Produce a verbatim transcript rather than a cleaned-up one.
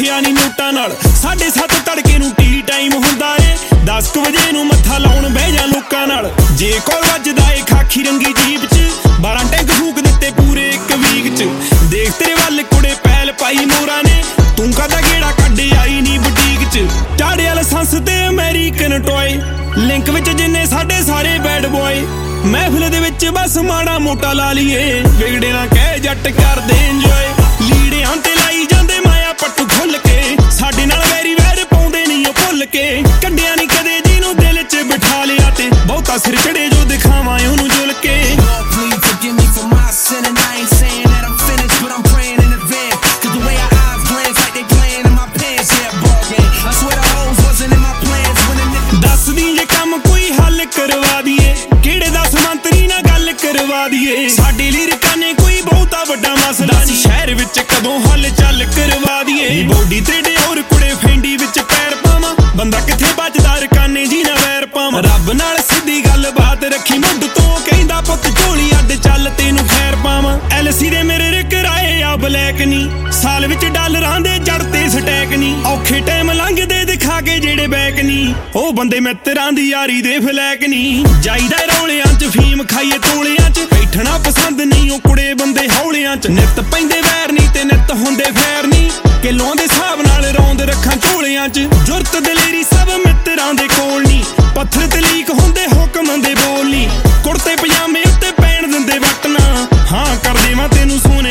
ਰੁਪਿਆ ਨੀ ਨੋਟਾਂ ਨਾਲ। ਸਾਢੇ ਸੱਤ ਤੜਕੇ ਨੂੰ ਟੀ ਟਾਈਮ ਹੁੰਦਾ ਏ, ਦਸ ਕੁ ਵਜੇ ਨੂੰ ਮੱਥਾ ਲਾਉਣ ਬਹਿ ਜਾ ਲੋਕਾਂ ਨਾਲ। ਜੇ ਕੋਲ ਵੱਜਦਾ ਏ ਖਾਖੀ ਰੰਗੀ ਜੀਪ ਚ, ਬਾਰਾਂ ਟੈਂਕ ਫੂਕ ਦਿੱਤੇ ਪੂਰੇ ਇੱਕ ਵੀਕ ਚ। ਦੇਖ ਤੇਰੇ ਵੱਲ ਕੁੜੇ ਪੈਲ ਪਾਈ ਮੋਰਾਂ ਨੇ, ਤੂੰ ਕਾਹਦਾ ਗੇੜਾ ਕੱਢੇ ਆਈ ਨੀ ਬੁਟੀਕ ਚ। ਚਾੜਿਆ ਲਾਇਸੈਂਸ ਤੇ ਅਮਰੀਕਨ ਟੋਏ, ਲਿੰਕ ਵਿੱਚ ਜਿੰਨੇ ਸਾਡੇ ਸਾਰੇ ਬੈਡ ਬੋਏ। ਮਹਿਫਿਲ ਦੇ ਵਿੱਚ ਬਸ ਮਾੜਾ ਮੋਟਾ ਲਾ ਲਈਏ, ਵਿਗੜੇ ਨਾ ਕਹਿ ਜੱਟ ਕਰਦੇ ਇੰਜੋਏ। ਲੀੜਿਆਂ ਤੇ ਲਾਈ ਜਾਂਦੇ ਮਾਇਆ ਪੱਟੂ ਖੁੱਲ ਕੇ, ਸਾਡੇ ਨਾਲ ਵੈਰੀ ਵੈਰ ਪਾਉਂਦੇ ਨੀ ਉਹ ਭੁੱਲ ਕੇ। ਕੱਢਿਆ ਨੀ ਕਦੇ ਜਿਹਨੂੰ ਦਿਲ ਚ ਬਿਠਾ ਲਿਆ, ਤੇ ਬਹੁਤਾ ਸਿਰ ਚੜੇ ਜੋ ਦਿਖਾਵਾਂ ਉਹਨੂੰ ਜੁਲ ਕੇ। ਦੱਸਦੀ ਜੇ ਕੰਮ ਕੋਈ ਹੱਲ ਕਰਵਾ ਦੀਏ, ਕਿਹੜੇ ਦਸ ਮੰਤਰੀ ਨਾਲ ਗੱਲ ਕਰਵਾ ਦੀਏ। ਸਾਡੇ ਲੀਰਕਾਂ ਨੇ ਕੋਈ ਬਹੁਤਾ ਵੱਡਾ ਮਸਲਾ ਨੀ, ਸ਼ਹਿਰ ਵਿੱਚ ਕਦੋਂ ਹੱਲ ਚੱਲ ਕਰਵਾ ਦੀਏ। ਬੋਡੀ ਤੇ ਡਿਓਰ ਕੁੜੇ ਫੈਂਡੀ ਵਿੱਚ ਪੈਰ ਪਾਵਾਂ, ਬੰਦਾ ਕਿੱਥੇ ਬਚਦਾ ਰਕਾਨੇ ਜੀ ਨਾ ਵੈਰ ਪਾਵਾਂ। ਰੱਬ ਨਾਲ ਸਿੱਧੀ ਗੱਲ ਬਾਤ ਰੱਖੀ ਮੁੱਢ ਤੋਂ, ਕਹਿੰਦਾ ਪੁੱਤ ਝੋਲੀ ਅੱਡ ਚੱਲ ਤੈਨੂੰ ਖੈਰ ਪਾਵਾਂ। ਐਲ ਸੀ ਦੇ ਮੇਰੇ ਕਿਰਾਏ ਆ ਬਲੈਕ ਨੀ, ਸਾਲ ਵਿੱਚ ਡਾਲਰਾਂ ਦੇ ਜੜ ਤੇ ਸਟੈਕ ਨੀ। ਔਖੇ ਟਾਈਮ ਲੰਘਦੇ ਦਿਖਾ ਕੇ ਜਿਹੜੇ ਬੈਕ ਨੀ, ਉਹ ਬੰਦੇ ਮਿੱਤਰਾਂ ਦੀ ਯਾਰੀ ਦੇ ਫਲੈਕ ਨੀ। ਜਾਈਦਾ ਰੌਲਿਆਂ ਚ ਫੀਮ ਖਾਈਏ ਤੋਲਿਆਂ ਚ, ਬੈਠਣਾ ਪਸੰਦ ਨਹੀਂ ਉਹ ਕੁੜੇ ਬੰਦੇ ਹੌਲਿਆਂ ਚ। ਨਿੱਤ ਪੈਂਦੇ ਵੈਰ ਨੀ ਤੇ ਨਿੱਤ ਹੁੰਦੇ ਫੈਰ ਨੀ, ਕਿਲੋਆਂ ਦੇ ਹਿਸਾਬ ਨਾਲ ਰੌਂਦ ਰੱਖਾਂ ਝੋਲਿਆਂ ਚ। ਜੁਰਤ ਦਲੇਰੀ ਸਭ ਮਿੱਤਰਾਂ ਦੇ ਕੋਲ ਨੀ, ਪੱਥਰ ਤੇ ਲੀਕ ਹੁੰਦੇ ਹੁਕਮ ਦੇ ਬੋਲ ਨੀ। ਕੁੜਤੇ ਪਜਾਮੇ ਉੱਤੇ ਪੈਣ ਦਿੰਦੇ ਵਟਣਾ, ਹਾਂ ਕਰ ਦੇਵਾਂ ਤੈਨੂੰ ਸੋਨੇ